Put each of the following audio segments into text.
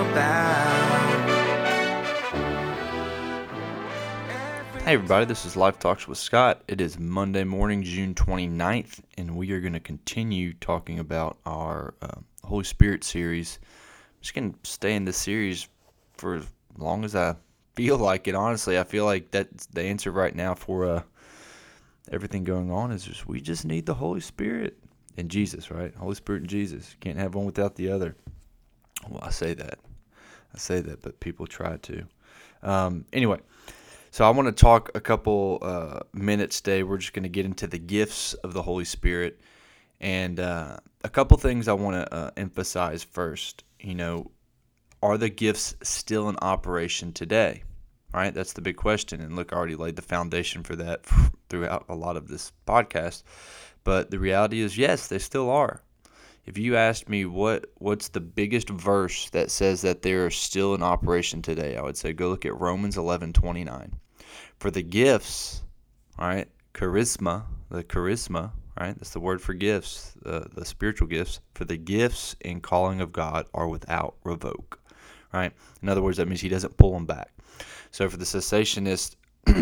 Hey everybody, this is Life Talks with Scott. It is Monday morning, June 29th, and we are going to continue talking about our Holy Spirit series. I'm just going to stay in this series for as long as I feel like it. Honestly, I feel like that's the answer right now for everything going on is just we just need the Holy Spirit and Jesus, right? Holy Spirit and Jesus. Can't have one without the other. Well, I say that, but people try to. Anyway. So I want to talk a couple minutes today. We're just going to get into the gifts of the Holy Spirit. And a couple things I want to emphasize first. Are the gifts still in operation today? All right, that's the big question. And look, I already laid the foundation for that throughout a lot of this podcast. But the reality is, yes, they still are. If you asked me what's the biggest verse that says that they are still in operation today, I would say go look at Romans 11:29. For the gifts, all right, charisma, right, that's the word for gifts, the spiritual gifts. For the gifts and calling of God are without revoke, right? In other words, that means he doesn't pull them back. So for the cessationist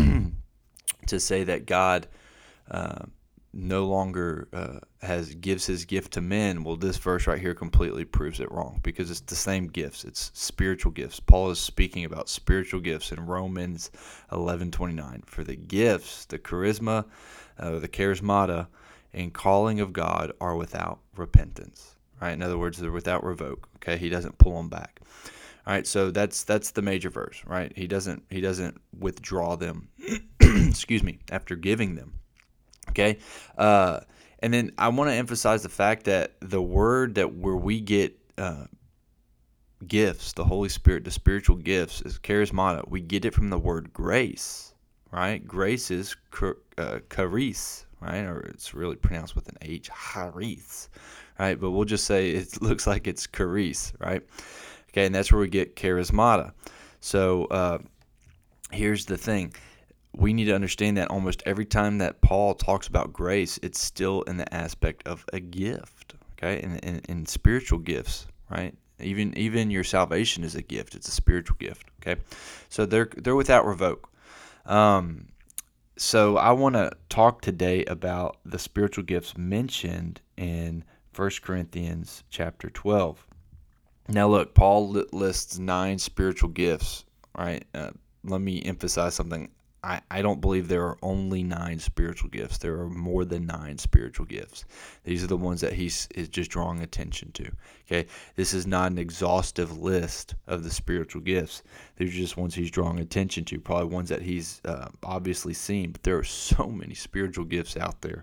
to say that God no longer gives his gift to men, well, this verse right here completely proves it wrong, because it's the same gifts. It's spiritual gifts. Paul is speaking about spiritual gifts in Romans 11:29. For the gifts, the charisma, the charismata, and calling of God are without repentance. Right? In other words, they're without revoke. Okay, he doesn't pull them back. All right, so that's the major verse, right? He doesn't withdraw them. Excuse me, after giving them. Okay, and then I want to emphasize the fact that the word that where we get gifts, the Holy Spirit, the spiritual gifts, is charismata. We get it from the word grace, right? Grace is charis, right? Or it's really pronounced with an H, charis, right? But we'll just say it looks like it's charis, right? Okay, and that's where we get charismata. So here's the thing. We need to understand that almost every time that Paul talks about grace, it's still in the aspect of a gift, okay? In spiritual gifts, right? Even your salvation is a gift. It's a spiritual gift, okay? So they're without revoke. So I want to talk today about the spiritual gifts mentioned in 1 Corinthians chapter 12. Now look, Paul lists 9 spiritual gifts, right? Let me emphasize something. I don't believe there are only 9 spiritual gifts. There are more than 9 spiritual gifts. These are the ones that he's just drawing attention to. Okay, this is not an exhaustive list of the spiritual gifts. These are just ones he's drawing attention to, probably ones that he's obviously seen. But there are so many spiritual gifts out there.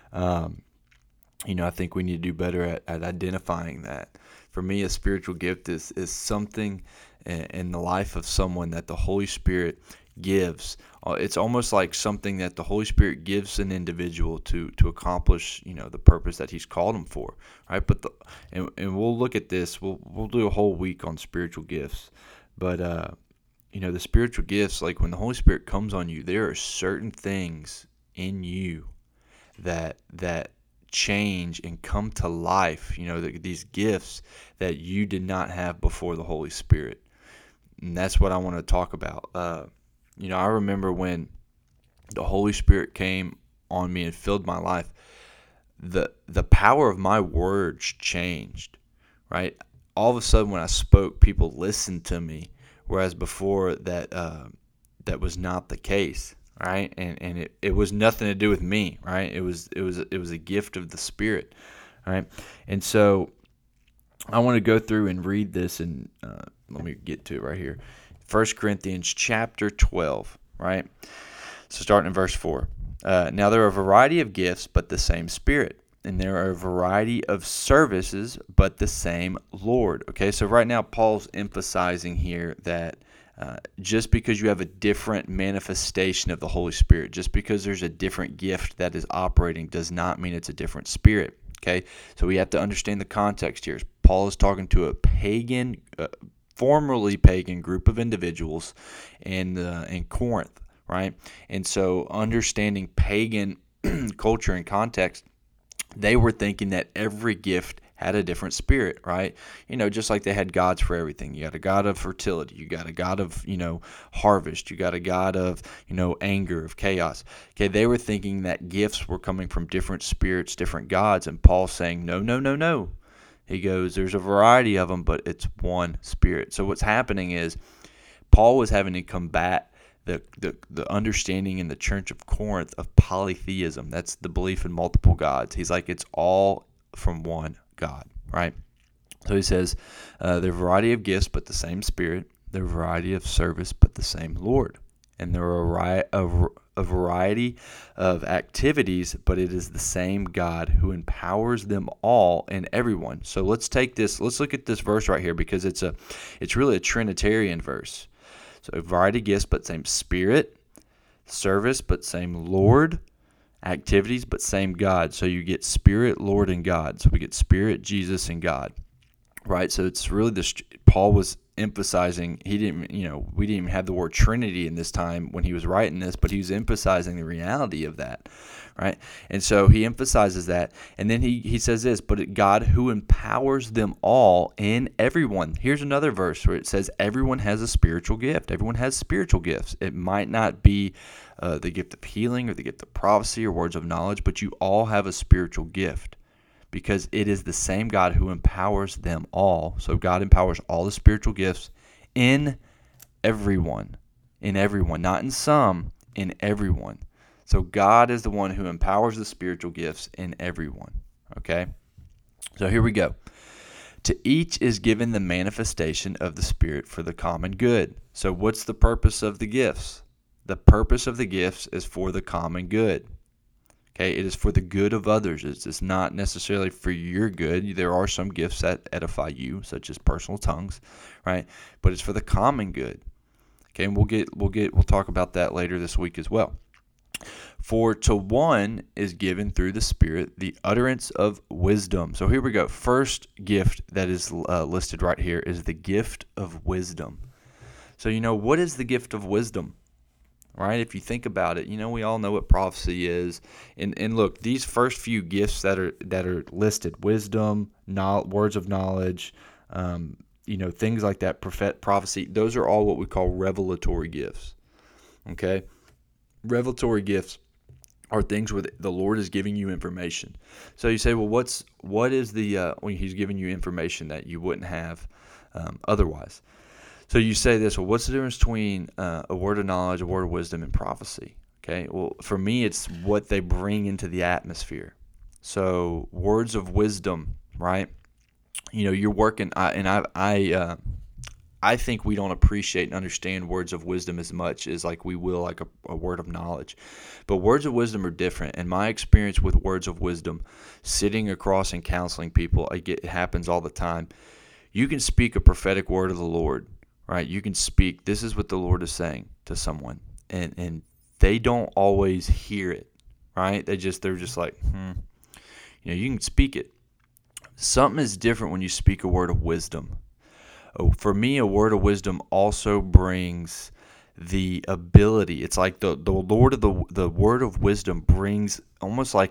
I think we need to do better at identifying that. For me, a spiritual gift is something in the life of someone that the Holy Spirit gives. It's almost like something that the Holy Spirit gives an individual to accomplish, the purpose that He's called them for, right? But and we'll look at this. We'll do a whole week on spiritual gifts, but the spiritual gifts, like when the Holy Spirit comes on you, there are certain things in you that change and come to life. These gifts that you did not have before the Holy Spirit, and that's what I want to talk about. I remember when the Holy Spirit came on me and filled my life, the power of my words changed, right? All of a sudden when I spoke, people listened to me, whereas before that was not the case, right? And it was nothing to do with me, right? It was a gift of the Spirit, right? And so I want to go through and read this, and let me get to it right here. 1 Corinthians chapter 12, right? So starting in verse 4. Now there are a variety of gifts, but the same Spirit. And there are a variety of services, but the same Lord. Okay, so right now Paul's emphasizing here that just because you have a different manifestation of the Holy Spirit, just because there's a different gift that is operating, does not mean it's a different spirit. Okay, so we have to understand the context here. Paul is talking to a pagan, formerly pagan group of individuals in Corinth, right? And so understanding pagan culture and context, they were thinking that every gift had a different spirit, right? Just like they had gods for everything. You got a god of fertility. You got a god of, harvest. You got a god of, anger, of chaos. Okay, they were thinking that gifts were coming from different spirits, different gods. And Paul's saying, no, no, no, no. He goes, there's a variety of them, but it's one spirit. So what's happening is Paul was having to combat the understanding in the church of Corinth of polytheism. That's the belief in multiple gods. He's like, it's all from one God, right? So he says, there are a variety of gifts, but the same Spirit. There are a variety of service, but the same Lord. And there are a variety of activities, but it is the same God who empowers them all and everyone. So let's look at this verse right here, because it's really a Trinitarian verse. So a variety of gifts, but same Spirit, service, but same Lord, activities, but same God. So you get Spirit, Lord, and God. So we get Spirit, Jesus, and God, right? So it's really Paul was emphasizing, we didn't even have the word Trinity in this time when he was writing this, but he was emphasizing the reality of that, right? And so he emphasizes that, and then he says this, but God who empowers them all in everyone. Here's another verse where it says everyone has a spiritual gift. Everyone has spiritual gifts. It might not be the gift of healing or the gift of prophecy or words of knowledge, but you all have a spiritual gift, because it is the same God who empowers them all. So God empowers all the spiritual gifts in everyone, not in some, in everyone. So God is the one who empowers the spiritual gifts in everyone, okay? So here we go. To each is given the manifestation of the Spirit for the common good. So what's the purpose of the gifts? The purpose of the gifts is for the common good. Okay, it is for the good of others. It's not necessarily for your good. There are some gifts that edify you, such as personal tongues, right? But it's for the common good. Okay, and we'll talk about that later this week as well. For to one is given through the Spirit the utterance of wisdom. So here we go. First gift that is listed right here is the gift of wisdom. So what is the gift of wisdom? Right? If you think about it, we all know what prophecy is. And look, these first few gifts that are listed, wisdom, words of knowledge, things like that, prophecy, those are all what we call revelatory gifts. Okay? Revelatory gifts are things where the Lord is giving you information. So you say, well, what is when he's giving you information that you wouldn't have otherwise? So you say this, well, what's the difference between a word of knowledge, a word of wisdom, and prophecy? Okay, well, for me, it's what they bring into the atmosphere. So words of wisdom, right? You're working, I think we don't appreciate and understand words of wisdom as much as like we will like a word of knowledge. But words of wisdom are different. And my experience with words of wisdom, sitting across and counseling people, it happens all the time. You can speak a prophetic word of the Lord. Right, you can speak, this is what the Lord is saying to someone, and they don't always hear it, right? They're just like, you can speak it. Something is different when you speak a word of wisdom. For me, a word of wisdom also brings the ability. It's like the Lord of the word of wisdom brings almost like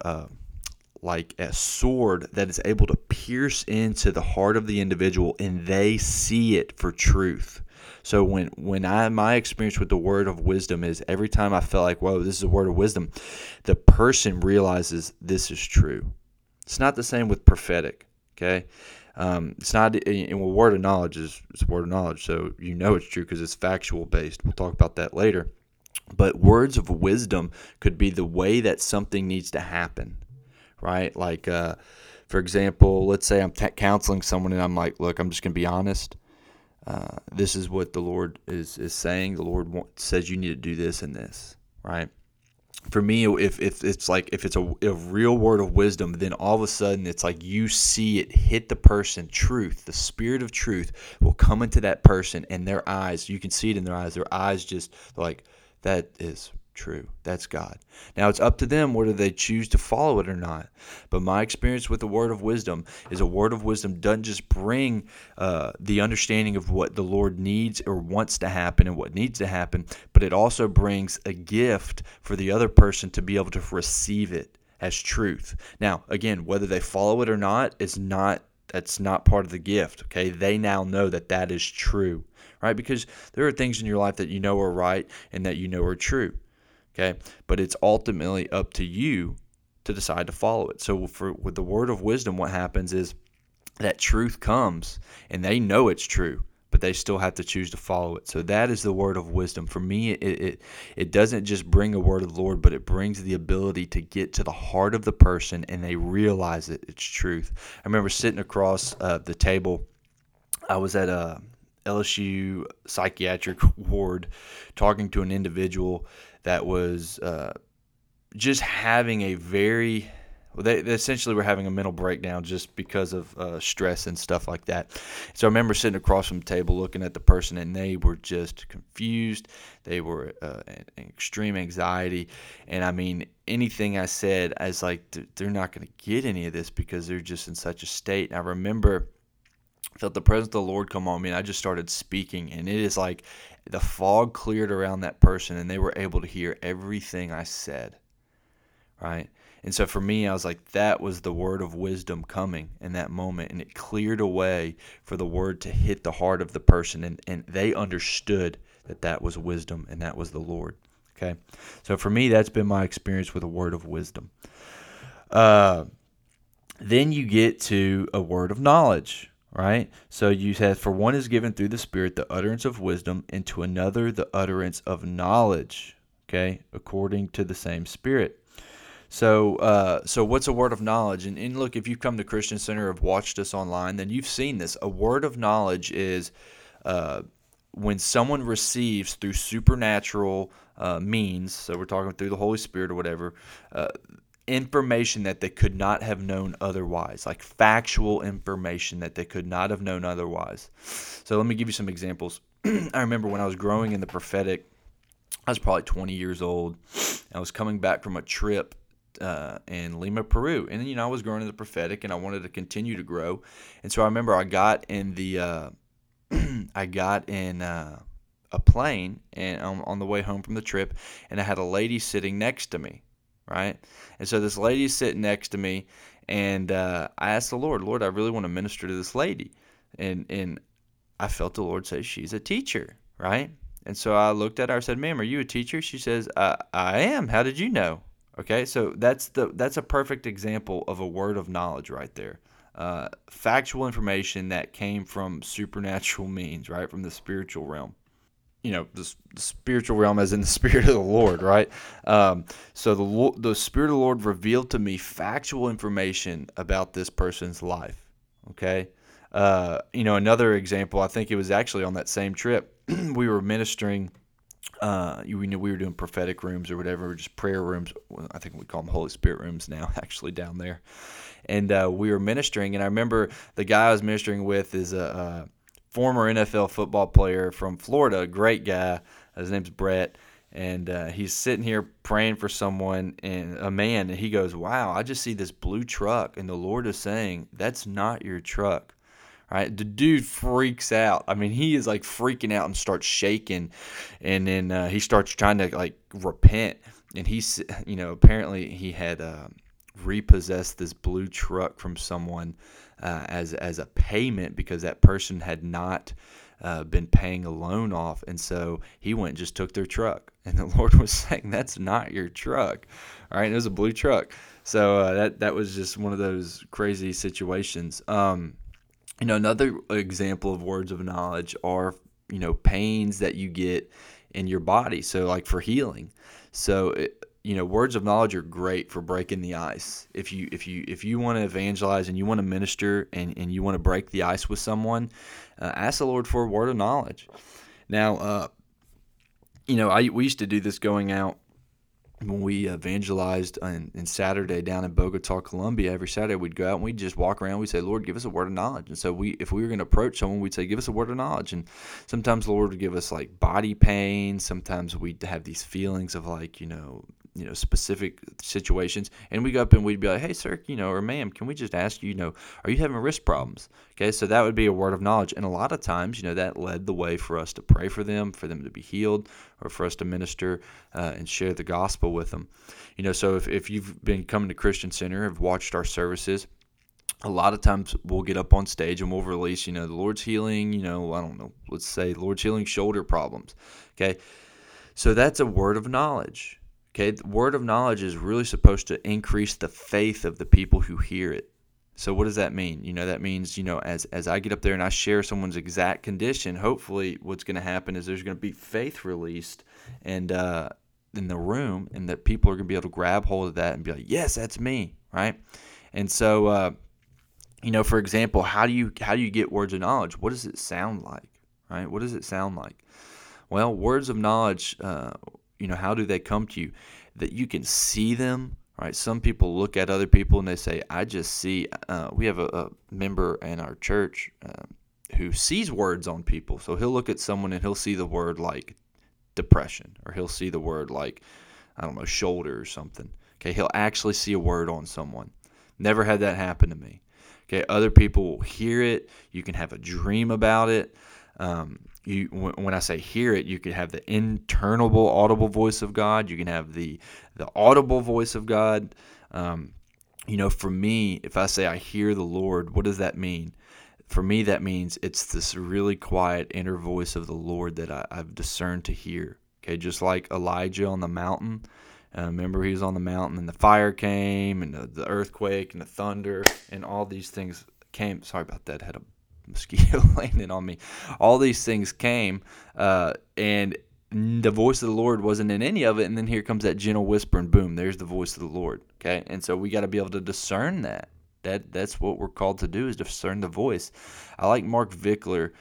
a sword that is able to pierce into the heart of the individual, and they see it for truth. So my experience with the word of wisdom is every time I felt like, whoa, this is a word of wisdom, the person realizes this is true. It's not the same with prophetic, okay? It's not, and word of knowledge is a word of knowledge, so it's true because it's factual based. We'll talk about that later. But words of wisdom could be the way that something needs to happen. Right? Like, for example, let's say I'm counseling someone and I'm like, look, I'm just going to be honest. This is what the Lord is saying. The Lord says you need to do this and this, right? For me, if it's a real word of wisdom, then all of a sudden it's like you see it hit the person. Truth, the Spirit of truth will come into that person, and their eyes, you can see it in their eyes. Their eyes just like, that is true. That's God. Now it's up to them whether they choose to follow it or not. But my experience with the word of wisdom is a word of wisdom doesn't just bring the understanding of what the Lord needs or wants to happen and what needs to happen, but it also brings a gift for the other person to be able to receive it as truth. Now, again, whether they follow it or not that's not part of the gift. Okay, they now know that that is true, right? Because there are things in your life that you know are right and that you know are true. Okay, but it's ultimately up to you to decide to follow it. So with the word of wisdom, what happens is that truth comes and they know it's true, but they still have to choose to follow it. So that is the word of wisdom. For me, it doesn't just bring a word of the Lord, but it brings the ability to get to the heart of the person and they realize that it's truth. I remember sitting across the table. I was at a LSU psychiatric ward talking to an individual that was just having a very they essentially were having a mental breakdown just because of stress and stuff like that. So I remember sitting across from the table looking at the person, and they were just confused. They were in extreme anxiety. And I mean, anything I said, I was like, they're not going to get any of this because they're just in such a state. And I remember felt the presence of the Lord come on me, and I just started speaking. And it is like the fog cleared around that person, and they were able to hear everything I said, right? And so for me, I was like, that was the word of wisdom coming in that moment. And it cleared a way for the word to hit the heart of the person. And they understood that that was wisdom and that was the Lord. Okay. So for me, that's been my experience with a word of wisdom. Then you get to a word of knowledge, right? So you said, for one is given through the Spirit the utterance of wisdom, and to another the utterance of knowledge, okay, according to the same Spirit. So what's a word of knowledge? And look, if you've come to Christian Center or have watched us online, then you've seen this. A word of knowledge is when someone receives through supernatural means, so we're talking through the Holy Spirit or whatever, information that they could not have known otherwise, like factual information that they could not have known otherwise. So let me give you some examples. I remember when I was growing in the prophetic, I was probably 20 years old. I was coming back from a trip in Lima, Peru, and I was growing in the prophetic, and I wanted to continue to grow. And so I remember I got in the a plane and on the way home from the trip, and I had a lady sitting next to me, right? And so this lady's sitting next to me, and I asked the Lord, I really want to minister to this lady, and I felt the Lord say she's a teacher, right? And so I looked at her. I said, "Ma'am, are you a teacher?" She says, "I am. How did you know?" Okay, so that's a perfect example of a word of knowledge right there. Factual information that came from supernatural means, right, from the spiritual realm. The spiritual realm as in the Spirit of the Lord, right? So the Spirit of the Lord revealed to me factual information about this person's life, okay? Another example, I think it was actually on that same trip, we were ministering. We were doing prophetic rooms or whatever, just prayer rooms. I think we call them Holy Spirit rooms now, actually down there. And we were ministering, and I remember the guy I was ministering with is a former NFL football player from Florida, a great guy. His name's Brett, and he's sitting here praying for someone, and a man, and he goes, "Wow, I just see this blue truck, and the Lord is saying, that's not your truck." Right, the dude freaks out. I mean, he is like freaking out and starts shaking, and then he starts trying to like repent. And he's, apparently he had repossessed this blue truck from someone as a payment because that person had not been paying a loan off, and so he went and just took their truck. And the Lord was saying, "That's not your truck." All right, it was a blue truck. So that was just one of those crazy situations. Another example of words of knowledge are, pains that you get in your body. So like for healing. So, words of knowledge are great for breaking the ice. If you want to evangelize and you want to minister and you want to break the ice with someone, ask the Lord for a word of knowledge. Now, we used to do this going out when we evangelized on Saturday down in Bogota, Colombia. Every Saturday we'd go out and we'd just walk around. We'd say, "Lord, give us a word of knowledge." And so if we were going to approach someone, we'd say, "Give us a word of knowledge." And sometimes the Lord would give us like body pain. Sometimes we'd have these feelings of like, specific situations, and we go up and we'd be like, hey, sir, or ma'am, can we just ask you, are you having wrist problems? Okay, so that would be a word of knowledge. And a lot of times, that led the way for us to pray for them to be healed, or for us to minister and share the gospel with them. So if you've been coming to Christian Center, have watched our services, a lot of times we'll get up on stage and we'll release, the Lord's healing, I don't know, let's say Lord's healing shoulder problems. Okay, so that's a word of knowledge. Okay, the word of knowledge is really supposed to increase the faith of the people who hear it. So what does that mean? That means, as I get up there and I share someone's exact condition, hopefully what's going to happen is there's going to be faith released and in the room, and that people are going to be able to grab hold of that and be like, yes, that's me, right? And so, for example, how do you get words of knowledge? What does it sound like, right? What does it sound like? Well, words of knowledge, how do they come to you? That you can see them, right? Some people look at other people and they say, I just see, we have a member in our church who sees words on people. So he'll look at someone and he'll see the word like depression, or he'll see the word like, I don't know, shoulder or something. Okay, he'll actually see a word on someone. Never had that happen to me. Okay, other people will hear it. You can have a dream about it. When I say hear it, you can have the internal audible voice of God. You can have the audible voice of God. For me, if I say I hear the Lord, what does that mean? For me, that means it's this really quiet inner voice of the Lord that I've discerned to hear. Okay, just like Elijah on the mountain. Remember, he was on the mountain and the fire came and the earthquake and the thunder and all these things came. Sorry about that. I had a mosquito landing on me. All these things came and the voice of the Lord wasn't in any of it. And then here comes that gentle whisper and boom, there's the voice of the Lord. Okay, and so we got to be able to discern that. That's what we're called to do, is discern the voice. I like Mark Virkler,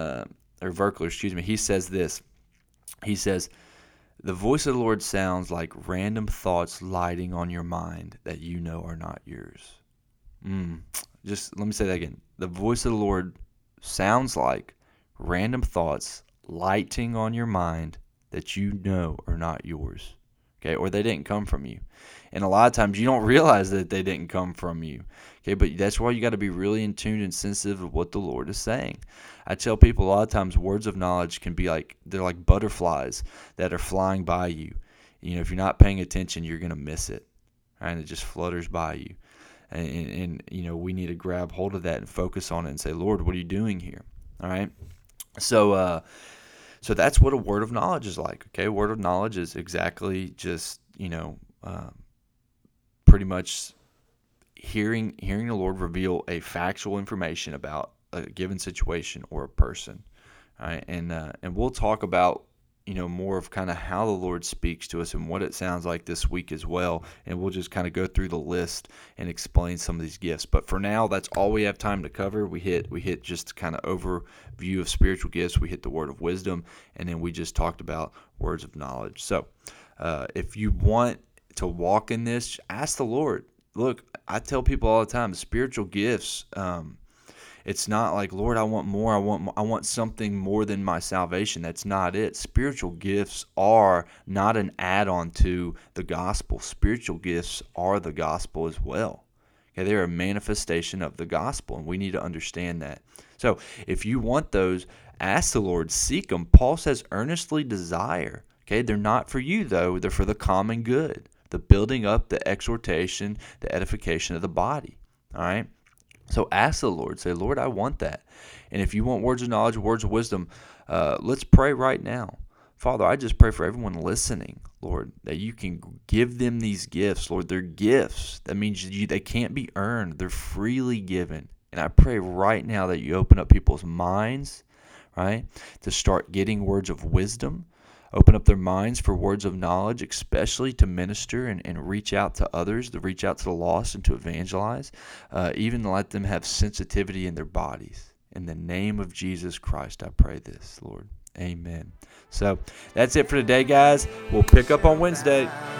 he says this. He says, the voice of the Lord sounds like random thoughts lighting on your mind that you know are not yours. Just let me say that again. The voice of the Lord sounds like random thoughts lighting on your mind that you know are not yours. Okay, or they didn't come from you. And a lot of times you don't realize that they didn't come from you. Okay, but that's why you got to be really in tune and sensitive of what the Lord is saying. I tell people a lot of times words of knowledge can be like, they're like butterflies that are flying by you. If you're not paying attention, you're going to miss it. Right? And it just flutters by you. And we need to grab hold of that and focus on it and say, Lord, what are you doing here? All right. So that's what a word of knowledge is like. Okay. A word of knowledge is exactly just, pretty much hearing the Lord reveal a factual information about a given situation or a person. All right. And we'll talk about, more of kind of how the Lord speaks to us and what it sounds like this week as well. And we'll just kind of go through the list and explain some of these gifts. But for now, that's all we have time to cover. We hit just kind of overview of spiritual gifts. We hit the word of wisdom, and then we just talked about words of knowledge. So if you want to walk in this, ask the Lord. Look, I tell people all the time, spiritual gifts, it's not like, Lord, I want more. I want something more than my salvation. That's not it. Spiritual gifts are not an add-on to the gospel. Spiritual gifts are the gospel as well. Okay, they're a manifestation of the gospel, and we need to understand that. So if you want those, ask the Lord, seek them. Paul says, earnestly desire. Okay, they're not for you, though. They're for the common good, the building up, the exhortation, the edification of the body. All right? So ask the Lord. Say, Lord, I want that. And if you want words of knowledge, words of wisdom, let's pray right now. Father, I just pray for everyone listening, Lord, that you can give them these gifts. Lord, they're gifts. That means they can't be earned. They're freely given. And I pray right now that you open up people's minds, right, to start getting words of wisdom. Open up their minds for words of knowledge, especially to minister and reach out to others, to reach out to the lost and to evangelize. Even let them have sensitivity in their bodies. In the name of Jesus Christ, I pray this, Lord. Amen. So that's it for today, guys. We'll pick up on Wednesday.